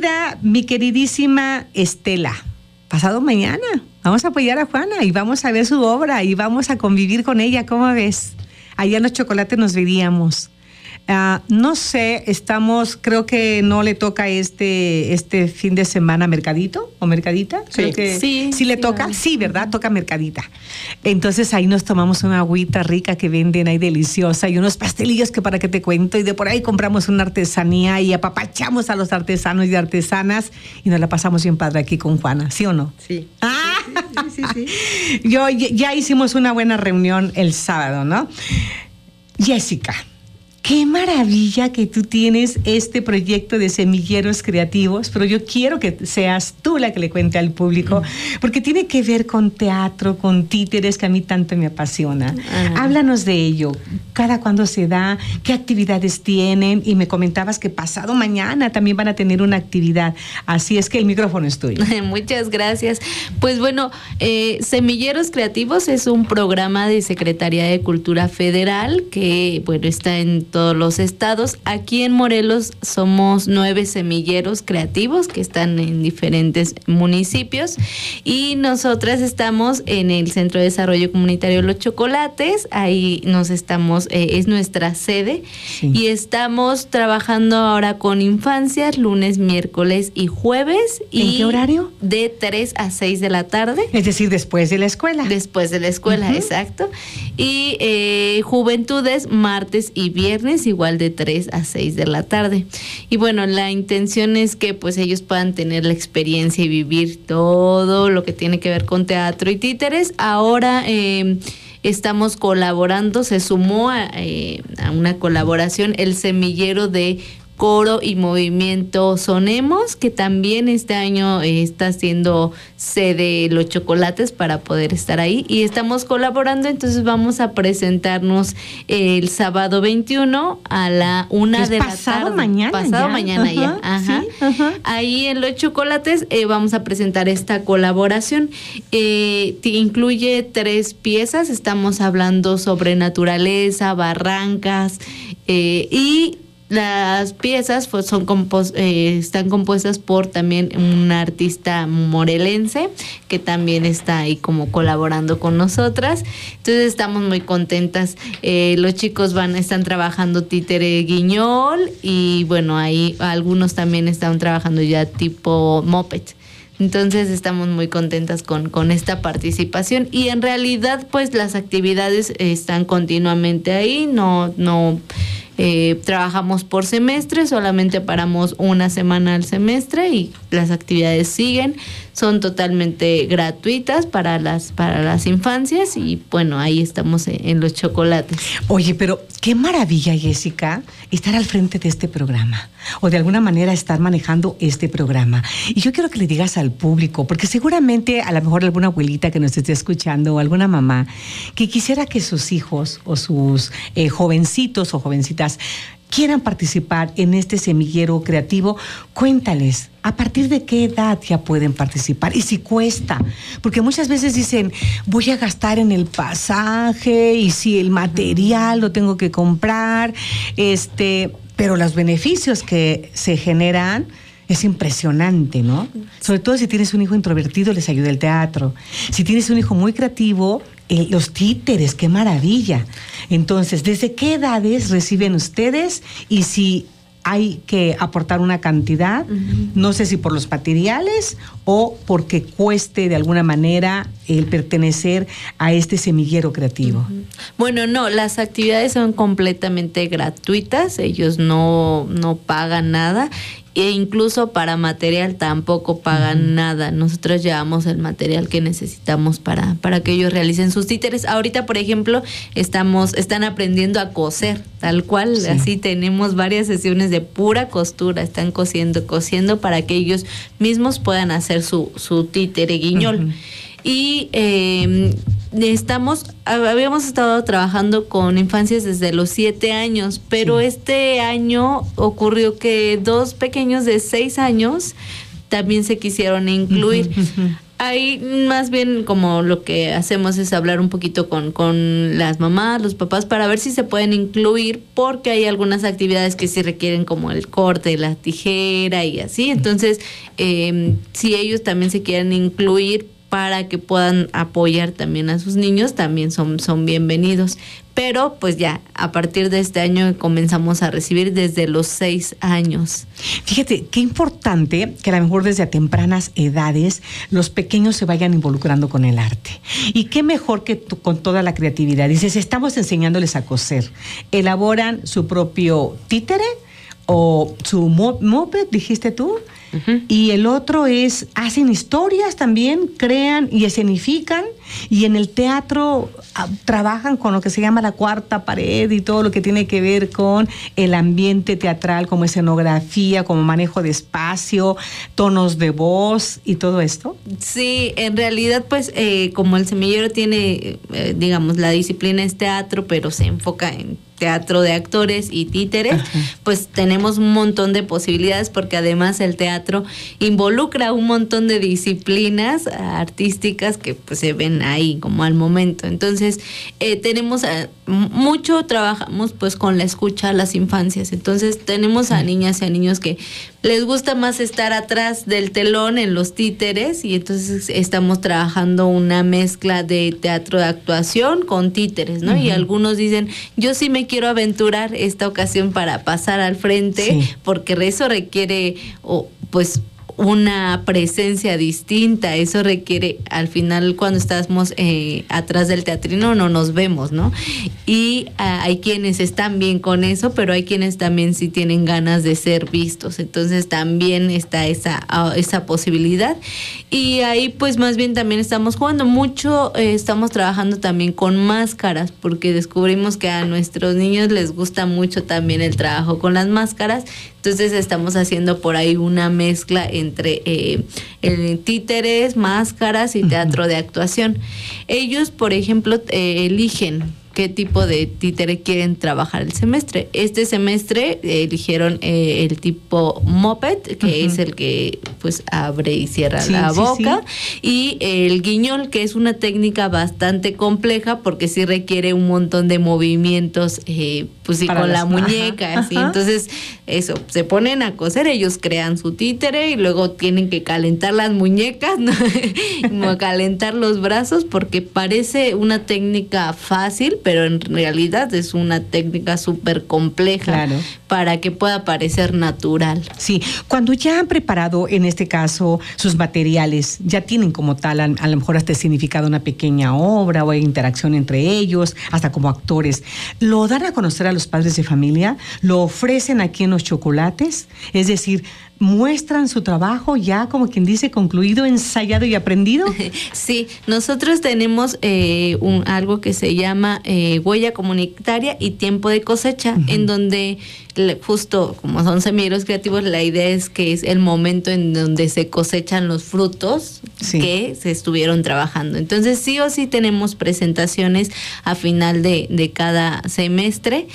queridísima Estela, pasado mañana vamos a apoyar a Juana y vamos a ver su obra y vamos a convivir con ella. ¿Cómo ves? Allá en Los Chocolates nos veríamos. No sé, creo que no le toca este fin de semana Mercadito o Mercadita. Sí. Creo que sí le toca. Sí, ¿verdad? Toca Mercadita. Entonces ahí nos tomamos una agüita rica que venden ahí deliciosa y unos pastelillos que para qué te cuento, y de por ahí compramos una artesanía y apapachamos a los artesanos y artesanas y nos la pasamos bien padre aquí con Juana, ¿sí o no? Sí. Sí. Ya hicimos una buena reunión el sábado, ¿no? Jessica, qué maravilla que tú tienes este proyecto de semilleros creativos, pero yo quiero que seas tú la que le cuente al público, porque tiene que ver con teatro, con títeres, que a mí tanto me apasiona. Háblanos de ello. ¿Cada cuándo se da? ¿Qué actividades tienen? Y me comentabas que pasado mañana también van a tener una actividad. Así es que el micrófono es tuyo. Muchas gracias. Pues bueno, Semilleros Creativos es un programa de Secretaría de Cultura Federal que, bueno, está en todos los estados. Aquí en Morelos somos 9 semilleros creativos que están en diferentes municipios y nosotras estamos en el Centro de Desarrollo Comunitario Los Chocolates. Ahí es nuestra sede. Sí. Y estamos trabajando ahora con infancias lunes, miércoles y jueves. ¿En qué horario? De 3 a 6 de la tarde. Es decir, después de la escuela. Después de la escuela, exacto. Y juventudes martes y viernes, igual de 3 a 6 de la tarde. Y bueno, la intención es que pues ellos puedan tener la experiencia y vivir todo lo que tiene que ver con teatro y títeres. Ahora estamos colaborando, se sumó a una colaboración el semillero de Coro y Movimiento Sonemos, que también este año está haciendo sede Los Chocolates para poder estar ahí y estamos colaborando. Entonces vamos a presentarnos el sábado 21 a la 1 de la tarde. Pasado mañana ya. Ajá. Sí, ajá. Ahí en Los Chocolates vamos a presentar esta colaboración. Incluye 3 piezas. Estamos hablando sobre naturaleza, barrancas y las piezas están compuestas por también un artista morelense que también está ahí como colaborando con nosotras. Entonces estamos muy contentas. Los chicos están trabajando títere guiñol y bueno, ahí algunos también están trabajando ya tipo moped. Entonces estamos muy contentas con esta participación y en realidad pues las actividades están continuamente ahí, no trabajamos por semestre, solamente paramos una semana al semestre y las actividades siguen, son totalmente gratuitas para las infancias y bueno, ahí estamos en Los Chocolates. Oye, pero qué maravilla, Jessica, estar al frente de este programa o de alguna manera estar manejando este programa. Y yo quiero que le digas al público, porque seguramente a lo mejor alguna abuelita que nos esté escuchando o alguna mamá que quisiera que sus hijos o sus jovencitos o jovencitas quieran participar en este semillero creativo, cuéntales, ¿a partir de qué edad ya pueden participar? Y si cuesta, porque muchas veces dicen, voy a gastar en el pasaje y si el material lo tengo que comprar, pero los beneficios que se generan es impresionante, ¿no? Sobre todo si tienes un hijo introvertido, les ayuda el teatro. Si tienes un hijo muy creativo, los títeres, qué maravilla. Entonces, ¿desde qué edades reciben ustedes? Y si hay que aportar una cantidad, no sé si por los materiales o porque cueste de alguna manera el pertenecer a este semillero creativo. Bueno, no, las actividades son completamente gratuitas, ellos no pagan nada. E incluso para material tampoco pagan nada. Nosotros llevamos el material que necesitamos para que ellos realicen sus títeres. Ahorita, por ejemplo, están aprendiendo a coser, tal cual. Sí. Así tenemos varias sesiones de pura costura. Están cosiendo para que ellos mismos puedan hacer su títere guiñol. Y habíamos estado trabajando con infancias desde los 7 años, pero este año ocurrió que 2 pequeños de 6 años también se quisieron incluir. Ahí más bien como lo que hacemos es hablar un poquito con las mamás, los papás, para ver si se pueden incluir, porque hay algunas actividades que sí requieren como el corte, la tijera y así. Entonces, si ellos también se quieren incluir para que puedan apoyar también a sus niños, también son bienvenidos. Pero pues ya, a partir de este año comenzamos a recibir desde los 6 años. Fíjate, qué importante que a lo mejor desde a tempranas edades los pequeños se vayan involucrando con el arte. Y qué mejor que con toda la creatividad. Dices, estamos enseñándoles a coser. Elaboran su propio títere o su moped, dijiste tú. Y el otro es, hacen historias también, crean y escenifican, y en el teatro trabajan con lo que se llama la cuarta pared y todo lo que tiene que ver con el ambiente teatral, como escenografía, como manejo de espacio, tonos de voz y todo esto. Sí, en realidad pues como el semillero tiene, digamos, la disciplina es teatro, pero se enfoca en teatro de actores y títeres, pues tenemos un montón de posibilidades, porque además el teatro involucra un montón de disciplinas artísticas que pues se ven ahí como al momento. Entonces tenemos trabajamos pues con la escucha a las infancias. Entonces tenemos a niñas y a niños que les gusta más estar atrás del telón en los títeres, y entonces estamos trabajando una mezcla de teatro de actuación con títeres, ¿no? Y algunos dicen, yo sí me quiero aventurar esta ocasión para pasar al frente, porque eso requiere pues una presencia distinta. Eso requiere, al final, cuando estamos atrás del teatrino, no nos vemos, ¿no? Y hay quienes están bien con eso, pero hay quienes también sí tienen ganas de ser vistos. Entonces también está esa posibilidad. Y ahí pues más bien también estamos jugando mucho, estamos trabajando también con máscaras, porque descubrimos que a nuestros niños les gusta mucho también el trabajo con las máscaras. Entonces estamos haciendo por ahí una mezcla entre títeres, máscaras y teatro de actuación. Ellos, por ejemplo, eligen qué tipo de títere quieren trabajar el semestre. Este semestre eligieron el tipo moped, que es el que pues abre y cierra la boca, y el guiñol, que es una técnica bastante compleja porque sí requiere un montón de movimientos, pues sí, con la muñeca, así. Entonces eso, se ponen a coser, ellos crean su títere y luego tienen que calentar las muñecas, ¿no? Como calentar los brazos, porque parece una técnica fácil, pero en realidad es una técnica súper compleja para que pueda parecer natural. Sí, cuando ya han preparado, en este caso, sus materiales, ya tienen como tal, a lo mejor hasta significado una pequeña obra o hay interacción entre ellos, hasta como actores, ¿lo dan a conocer a los padres de familia? ¿Lo ofrecen aquí en los chocolates? Es decir, ¿muestran su trabajo ya, como quien dice, concluido, ensayado y aprendido? Sí, nosotros tenemos algo que se llama huella comunitaria y tiempo de cosecha, en donde justo como son semilleros creativos, la idea es que es el momento en donde se cosechan los frutos que se estuvieron trabajando. Entonces sí o sí tenemos presentaciones a final de cada semestre,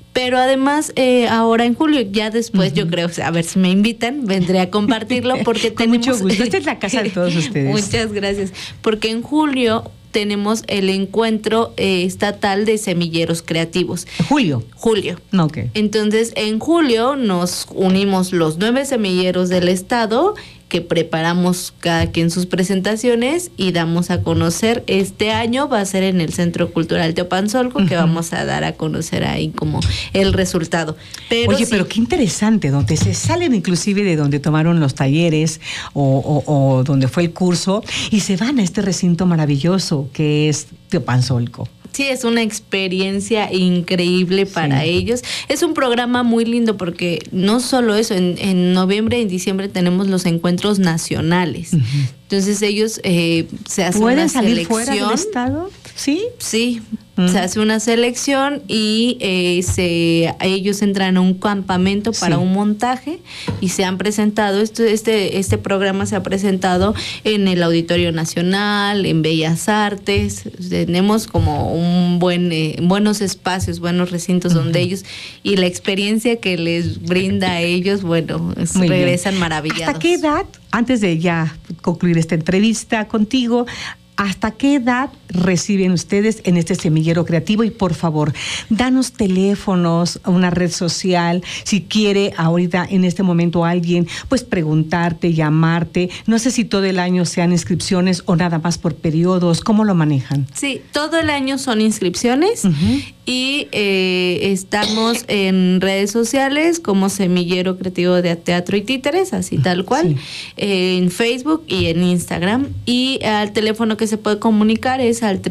Pero además, ahora en julio, ya después, yo creo, a ver si me invitan, vendré a compartirlo porque Con mucho gusto. Esta es la casa de todos ustedes. Muchas gracias. Porque en julio tenemos el encuentro estatal de semilleros creativos. Julio. Ok. Entonces, en julio nos unimos los 9 semilleros del estado, que preparamos cada quien sus presentaciones y damos a conocer. Este año va a ser en el Centro Cultural Teopanzolco, que vamos a dar a conocer ahí como el resultado. Pero Oye, pero qué interesante, donde se salen inclusive de donde tomaron los talleres o donde fue el curso y se van a este recinto maravilloso que es Teopanzolco. Sí, es una experiencia increíble para ellos. Es un programa muy lindo porque no solo eso, en noviembre y en diciembre tenemos los encuentros nacionales. Entonces ellos se hacen una selección. ¿Pueden salir fuera del estado? ¿Sí? Sí, se hace una selección y ellos entran a un campamento para un montaje y se han presentado, este programa se ha presentado en el Auditorio Nacional, en Bellas Artes. Tenemos como buenos espacios, buenos recintos donde ellos, y la experiencia que les brinda a ellos, regresan maravillados. ¿Hasta qué edad, antes de ya concluir esta entrevista contigo, hasta qué edad reciben ustedes en este semillero creativo? Y por favor, danos teléfonos, una red social, si quiere ahorita en este momento alguien, pues preguntarte, llamarte. No sé si todo el año sean inscripciones o nada más por periodos. ¿Cómo lo manejan? Sí, todo el año son inscripciones y estamos en redes sociales como Semillero Creativo de Teatro y Títeres, así tal cual, en Facebook y en Instagram. Y al teléfono que se puede comunicar es al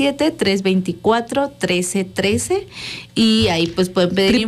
777-324-1313 y ahí pues pueden pedir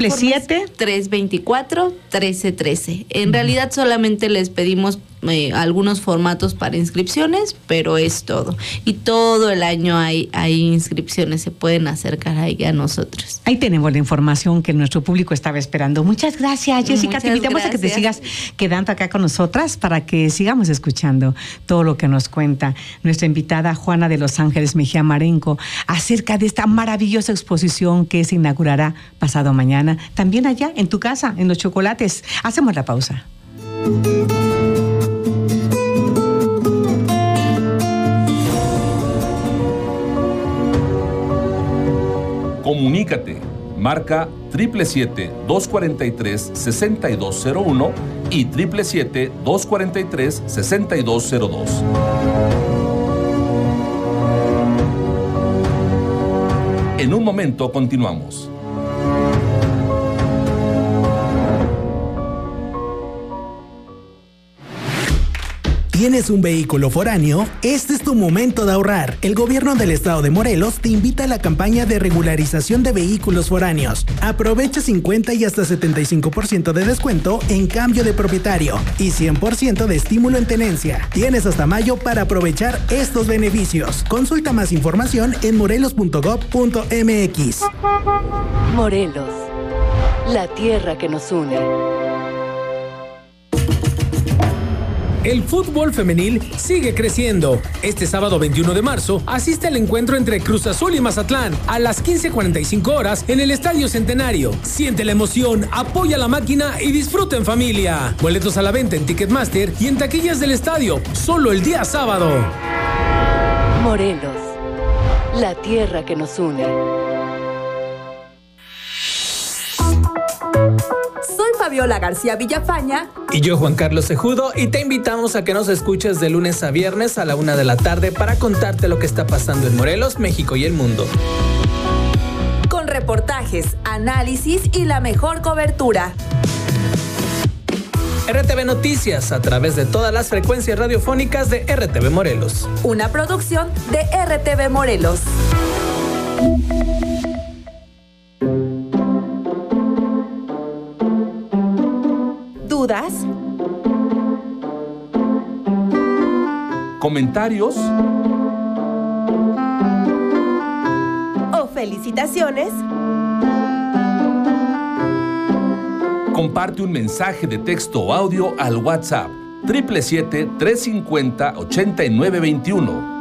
324-1313. En realidad solamente les pedimos algunos formatos para inscripciones, pero es todo. Y todo el año hay inscripciones, se pueden acercar ahí a nosotros. Ahí tenemos la información que nuestro público estaba esperando. Muchas gracias, Jessica. Muchas te invitamos a que te sigas quedando acá con nosotras para que sigamos escuchando todo lo que nos cuenta nuestra invitada Juana de Los Ángeles Mejía Marenco acerca de esta maravillosa exposición que se inaugurará pasado mañana, también allá en tu casa, en Los Chocolates. Hacemos la pausa. Comunícate. Marca 777-243-6201 y 777-243-6202. En un momento continuamos. ¿Tienes un vehículo foráneo? Este es tu momento de ahorrar. El gobierno del estado de Morelos te invita a la campaña de regularización de vehículos foráneos. Aprovecha 50 y hasta 75% de descuento en cambio de propietario y 100% de estímulo en tenencia. Tienes hasta mayo para aprovechar estos beneficios. Consulta más información en morelos.gov.mx. Morelos, la tierra que nos une. El fútbol femenil sigue creciendo. Este sábado 21 de marzo asiste al encuentro entre Cruz Azul y Mazatlán a las 15:45 horas en el Estadio Centenario. Siente la emoción, apoya la máquina y disfruta en familia. Boletos a la venta en Ticketmaster y en taquillas del estadio, solo el día sábado. Morelos, la tierra que nos une. Soy Fabiola García Villafaña. Y yo, Juan Carlos Cejudo, y te invitamos a que nos escuches de lunes a viernes a la 1 de la tarde para contarte lo que está pasando en Morelos, México y el mundo. Con reportajes, análisis y la mejor cobertura. RTV Noticias, a través de todas las frecuencias radiofónicas de RTV Morelos. Una producción de RTV Morelos. ¿Dudas? ¿Comentarios? ¿O felicitaciones? Comparte un mensaje de texto o audio al WhatsApp 777-350-8921.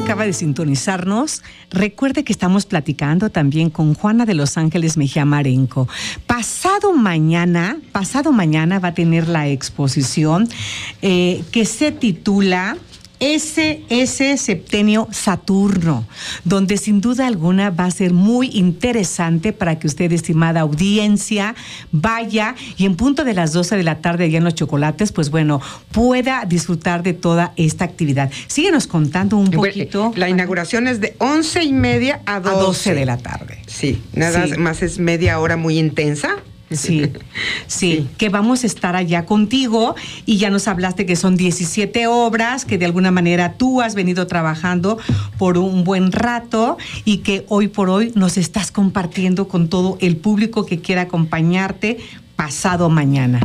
acaba de sintonizarnos, recuerde que estamos platicando también con Juana de Los Ángeles Mejía Marenco. Pasado mañana va a tener la exposición que se titula SS Septenio Saturno, donde sin duda alguna va a ser muy interesante para que usted, estimada audiencia, vaya y en punto de las 12 de la tarde allá en Los Chocolates, pues bueno, pueda disfrutar de toda esta actividad. Síguenos contando un poquito. La inauguración es de 11:30 a 12 de la tarde. Sí, nada más es media hora muy intensa. Sí, que vamos a estar allá contigo y ya nos hablaste que son 17 obras que de alguna manera tú has venido trabajando por un buen rato y que hoy por hoy nos estás compartiendo con todo el público que quiera acompañarte pasado mañana.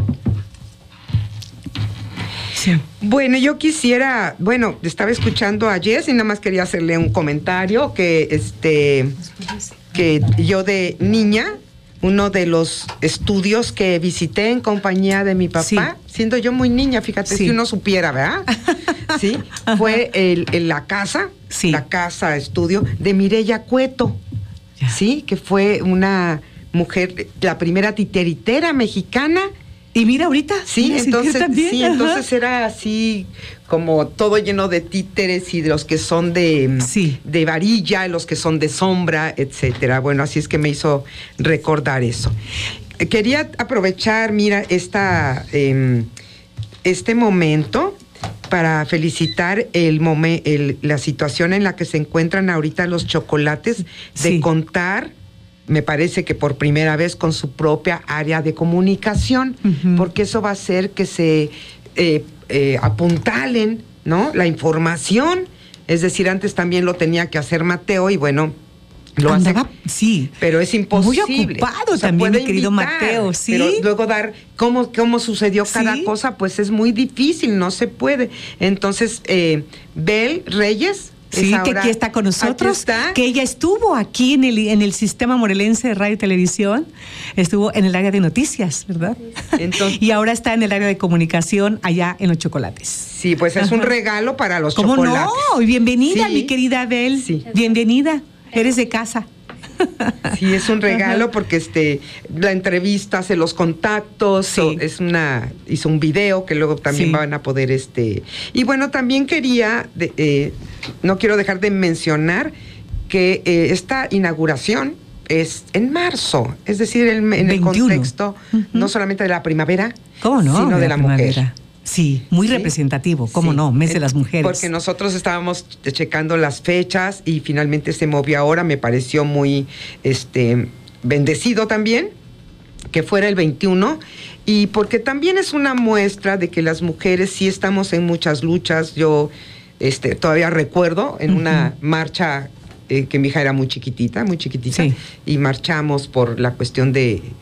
Sí. Bueno, yo quisiera, estaba escuchando a Jess y nada más quería hacerle un comentario que yo de niña, uno de los estudios que visité en compañía de mi papá, siendo yo muy niña, fíjate, si uno supiera, ¿verdad? Sí, fue la casa estudio de Mireya Cueto, sí, que fue una mujer, la primera titeritera mexicana. Y mira ahorita. Sí, entonces era así como todo lleno de títeres y de los que son de varilla, los que son de sombra, etcétera. Bueno, así es que me hizo recordar eso. Quería aprovechar, mira, este momento para felicitar la situación en la que se encuentran ahorita Los Chocolates de contar, me parece que por primera vez, con su propia área de comunicación, porque eso va a hacer que se apuntalen, ¿no?, la información. Es decir, antes también lo tenía que hacer Mateo y bueno, lo hace. Sí. Pero es imposible. Muy ocupado también, mi querido Mateo, sí. Pero luego dar cómo sucedió cada cosa, pues es muy difícil, no se puede. Entonces, Bel Reyes. Sí, que aquí está con nosotros, que ella estuvo aquí en el Sistema Morelense de Radio y Televisión, estuvo en el área de noticias, ¿verdad? Entonces, y ahora está en el área de comunicación allá en Los Chocolates. Sí, pues es un regalo para Los Chocolates. ¿Cómo no? Bienvenida, mi querida Abel. Sí. Bienvenida, eres de casa. Sí, es un regalo porque la entrevista, hace los contactos, hizo un video que luego también van a poder y bueno, también quería no quiero dejar de mencionar que esta inauguración es en marzo, es decir, en el contexto no solamente de la primavera, sino de la mujer. Sí, muy representativo, ¿cómo no? Mes de las mujeres. Porque nosotros estábamos checando las fechas y finalmente se movió ahora, me pareció muy bendecido también que fuera el 21, y porque también es una muestra de que las mujeres sí estamos en muchas luchas. Yo todavía recuerdo en una marcha que mi hija era muy chiquitita, y marchamos por la cuestión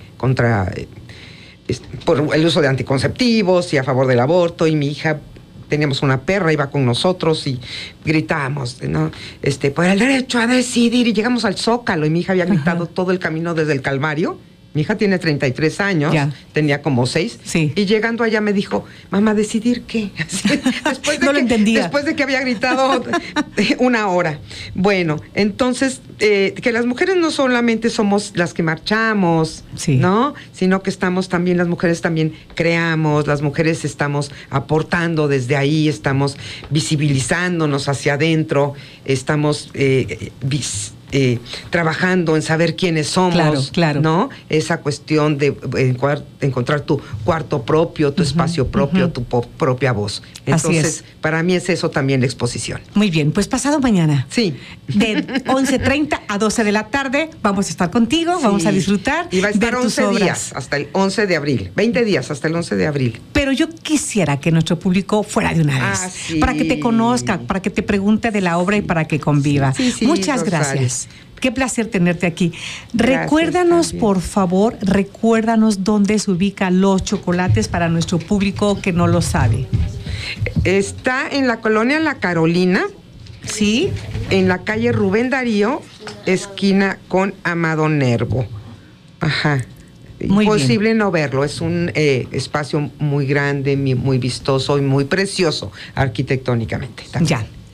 por el uso de anticonceptivos y a favor del aborto, y mi hija, teníamos una perra, iba con nosotros y gritábamos, ¿no?, por el derecho a decidir, y llegamos al Zócalo y mi hija había gritado todo el camino desde el Calvario. Mi hija tiene 33 años, tenía como 6, y llegando allá me dijo, mamá, ¿decidir qué? Lo entendía. Después de que había gritado una hora. Bueno, entonces, que las mujeres no solamente somos las que marchamos, ¿no?, sino que las mujeres también creamos, las mujeres estamos aportando desde ahí, estamos visibilizándonos hacia adentro, estamos trabajando en saber quiénes somos, ¿no? Esa cuestión de encontrar tu cuarto propio, tu espacio propio, tu propia voz. Entonces, para mí es eso también la exposición. Muy bien, pues pasado mañana. Sí. De 11:30 a 12 de la tarde vamos a estar contigo, vamos a disfrutar. Y va a estar 11 días, hasta el 11 de abril, 20 días hasta el 11 de abril. Pero yo quisiera que nuestro público fuera de una vez, para que te conozca, para que te pregunte de la obra y para que conviva. Muchas gracias. Qué placer tenerte aquí. Gracias, recuérdanos, por favor, dónde se ubica Los Chocolates para nuestro público que no lo sabe. Está en la colonia La Carolina, ¿sí?, en la calle Rubén Darío, esquina con Amado Nervo. Ajá. Imposible no verlo, es un espacio muy grande, muy vistoso y muy precioso arquitectónicamente también. Ya.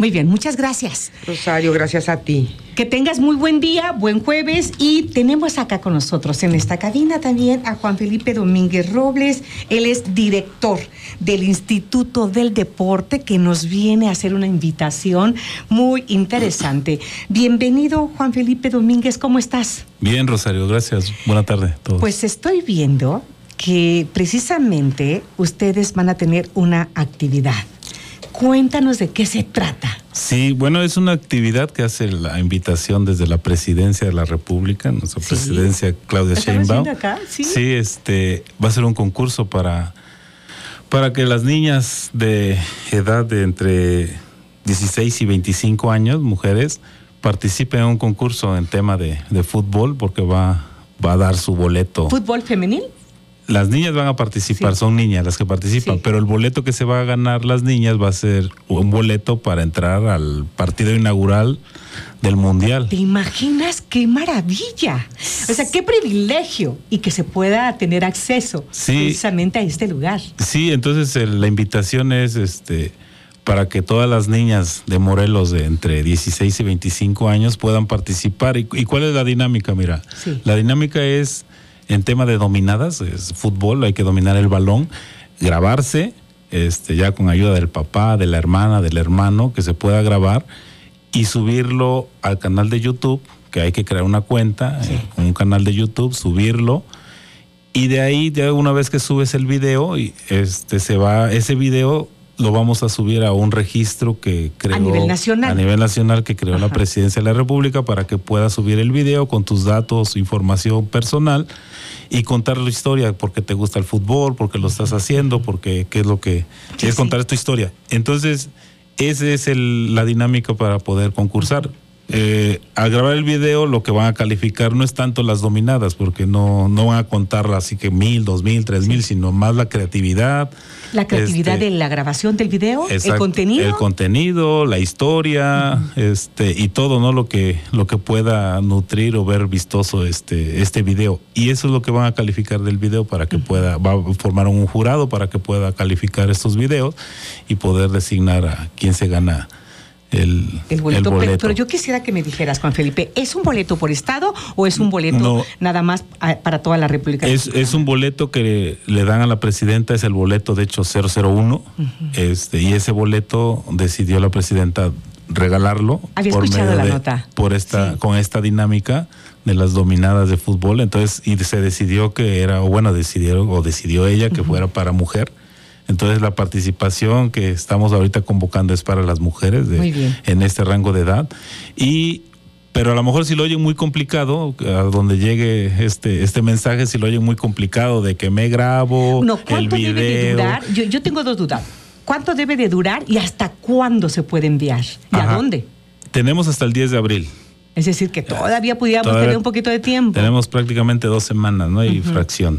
Muy bien, muchas gracias. Rosario, gracias a ti. Que tengas muy buen día, buen jueves, y tenemos acá con nosotros en esta cabina también a Juan Felipe Domínguez Robles. Él es director del Instituto del Deporte, que nos viene a hacer una invitación muy interesante. Bienvenido, Juan Felipe Domínguez, ¿cómo estás? Bien, Rosario, gracias. Buena tarde a todos. Pues estoy viendo que precisamente ustedes van a tener una actividad. Cuéntanos de qué se trata. Sí, bueno, es una actividad que hace la invitación desde la Presidencia de la República, nuestra presidencia Claudia Sheinbaum. Acá? Sí, va a ser un concurso para que las niñas de edad de entre 16 y 25 años, mujeres, participen en un concurso en tema de fútbol, porque va a dar su boleto. ¿Fútbol femenil? Las niñas van a participar, son niñas las que participan, pero el boleto que se va a ganar las niñas va a ser un boleto para entrar al partido inaugural del Mundial. ¿Te imaginas? ¡Qué maravilla! O sea, qué privilegio, y que se pueda tener acceso precisamente a este lugar. Sí, entonces la invitación es para que todas las niñas de Morelos de entre 16 y 25 años puedan participar. ¿Y cuál es la dinámica? Mira, la dinámica es en tema de dominadas, es fútbol, hay que dominar el balón, grabarse, ya con ayuda del papá, de la hermana, del hermano, que se pueda grabar y subirlo al canal de YouTube, que hay que crear una cuenta, un canal de YouTube, subirlo, y de ahí, ya una vez que subes el video, ese video lo vamos a subir a un registro que creó a nivel nacional que creó la Presidencia de la República, para que pueda subir el video con tus datos, información personal, y contar la historia, porque te gusta el fútbol, porque lo estás haciendo, porque qué es lo que quieres contar tu historia. Entonces, esa es la dinámica para poder concursar. Al grabar el video, lo que van a calificar no es tanto las dominadas, porque no van a contar así que 1,000, 2,000, 3,000, sino más la creatividad. La creatividad de la grabación del video, el contenido. El contenido, la historia, y todo, ¿no? Lo que pueda nutrir o ver vistoso este video. Y eso es lo que van a calificar del video, para que va a formar un jurado para que pueda calificar estos videos y poder designar a quién se gana el boleto. Pero yo quisiera que me dijeras, Juan Felipe, ¿es un boleto por estado o es un boleto nada más para toda la República? Es un boleto que le dan a la presidenta, es el boleto de hecho 001, y ese boleto decidió la presidenta regalarlo. Había escuchado la nota. Con esta dinámica de las dominadas de fútbol. Entonces, y se decidió que era, decidió ella que fuera para mujer. Entonces, la participación que estamos ahorita convocando es para las mujeres en este rango de edad. Pero a lo mejor si lo oyen muy complicado, a donde llegue este mensaje, si lo oyen muy complicado de que me grabo, el video. Debe de durar? Yo tengo dos dudas. ¿Cuánto debe de durar y hasta cuándo se puede enviar? ¿Y a dónde? Tenemos hasta el 10 de abril. Es decir, que todavía pudiéramos tener un poquito de tiempo. Tenemos prácticamente 2 semanas, ¿no? Y fracción.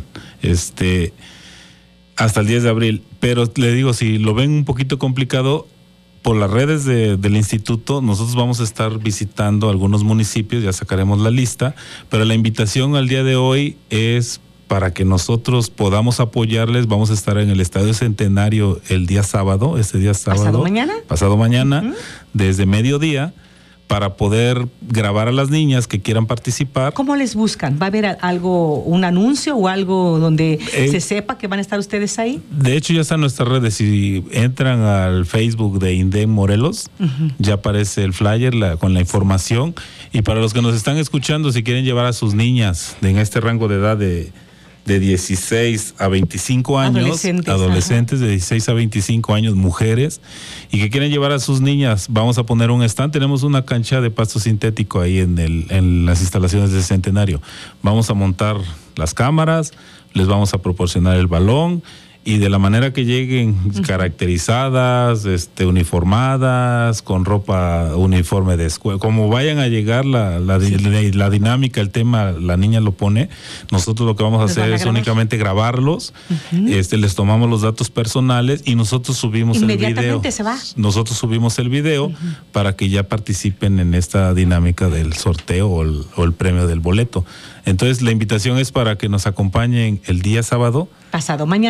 Hasta el 10 de abril. Pero le digo, si lo ven un poquito complicado, por las redes del instituto, nosotros vamos a estar visitando algunos municipios, ya sacaremos la lista, pero la invitación al día de hoy es para que nosotros podamos apoyarles. Vamos a estar en el Estadio Centenario el día sábado, pasado mañana, desde mediodía, para poder grabar a las niñas que quieran participar. ¿Cómo les buscan? ¿Va a haber un anuncio o algo donde se sepa que van a estar ustedes ahí? De hecho, ya están nuestras redes. Si entran al Facebook de INDEM Morelos, ya aparece el flyer con la información. Y para los que nos están escuchando, si quieren llevar a sus niñas en este rango de edad de 16 a 25 años, adolescentes de 16 a 25 años, mujeres, y que quieren llevar a sus niñas, vamos a poner un stand. Tenemos una cancha de pasto sintético ahí en las instalaciones del Centenario. Vamos a montar las cámaras, les vamos a proporcionar el balón, y de la manera que lleguen, caracterizadas, uniformadas, con ropa uniforme de escuela, como vayan a llegar, la dinámica, el tema, la niña lo pone. Nosotros lo que vamos a hacer es únicamente grabarlos, les tomamos los datos personales y nosotros subimos el video. Inmediatamente se va. Nosotros subimos el video para que ya participen en esta dinámica del sorteo o el premio del boleto. Entonces, la invitación es para que nos acompañen el día sábado. Pasado mañana,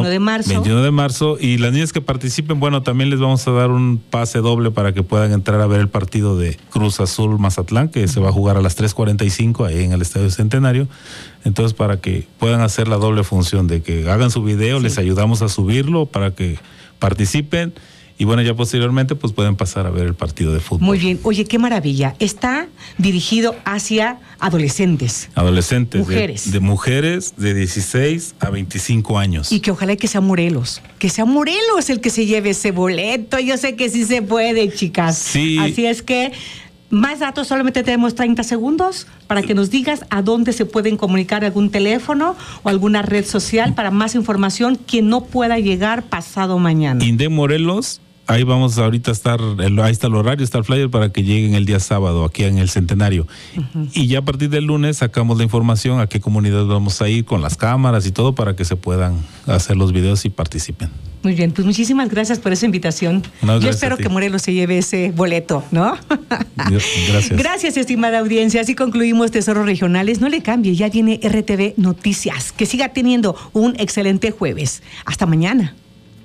21 de marzo. 21 de marzo. Y las niñas que participen, bueno, también les vamos a dar un pase doble para que puedan entrar a ver el partido de Cruz Azul Mazatlán, que se va a jugar a las 3:45 ahí en el Estadio Centenario. Entonces, para que puedan hacer la doble función de que hagan su video, les ayudamos a subirlo para que participen. Y bueno, ya posteriormente pues pueden pasar a ver el partido de fútbol. Muy bien. Oye, qué maravilla. Está dirigido hacia adolescentes. Adolescentes. Mujeres. De mujeres de 16 a 25 años. Y que ojalá que sea Morelos. Que sea Morelos el que se lleve ese boleto. Yo sé que sí se puede, chicas. Sí. Así es que más datos, solamente tenemos 30 segundos para que nos digas a dónde se pueden comunicar, algún teléfono o alguna red social para más información que no pueda llegar pasado mañana. INDE Morelos, ahí vamos ahorita a estar, ahí está el horario, está el flyer para que lleguen el día sábado aquí en el Centenario. Y ya a partir del lunes sacamos la información a qué comunidad vamos a ir con las cámaras y todo para que se puedan hacer los videos y participen. Muy bien, pues muchísimas gracias por esa invitación. No, yo espero que Morelos se lleve ese boleto, ¿no? Gracias. Gracias, estimada audiencia. Así concluimos Tesoros Regionales. No le cambie, ya viene RTV Noticias. Que siga teniendo un excelente jueves. Hasta mañana.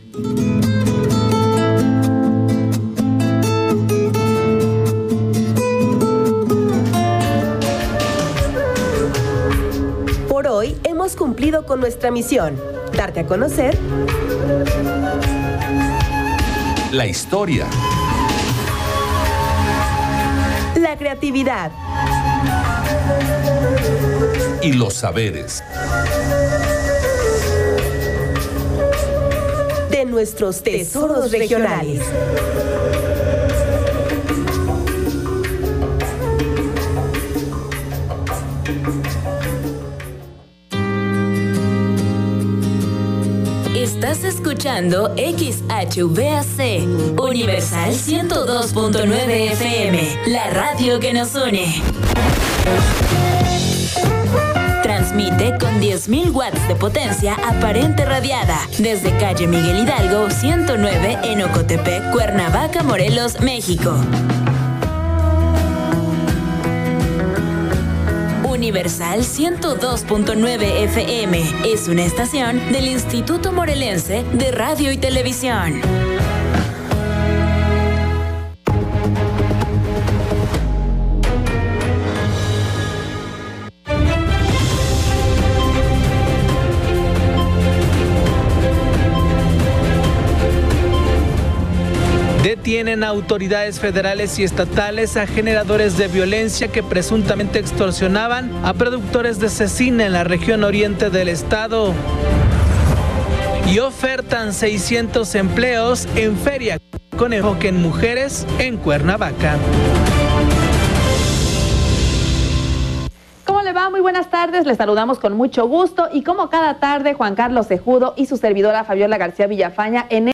Por hoy hemos cumplido con nuestra misión, darte a conocer la historia, la creatividad y los saberes de nuestros tesoros regionales. Estás escuchando XHVAC, Universal 102.9 FM, la radio que nos une. Transmite con 10.000 watts de potencia aparente radiada desde calle Miguel Hidalgo 109 en Ocotepec, Cuernavaca, Morelos, México. Universal 102.9 FM es una estación del Instituto Morelense de Radio y Televisión. Detienen autoridades federales y estatales a generadores de violencia que presuntamente extorsionaban a productores de cecina en la región oriente del estado. Y ofertan 600 empleos en feria con enfoque en mujeres en Cuernavaca. ¿Cómo le va? Muy buenas tardes, les saludamos con mucho gusto y como cada tarde Juan Carlos Cejudo y su servidora Fabiola García Villafaña en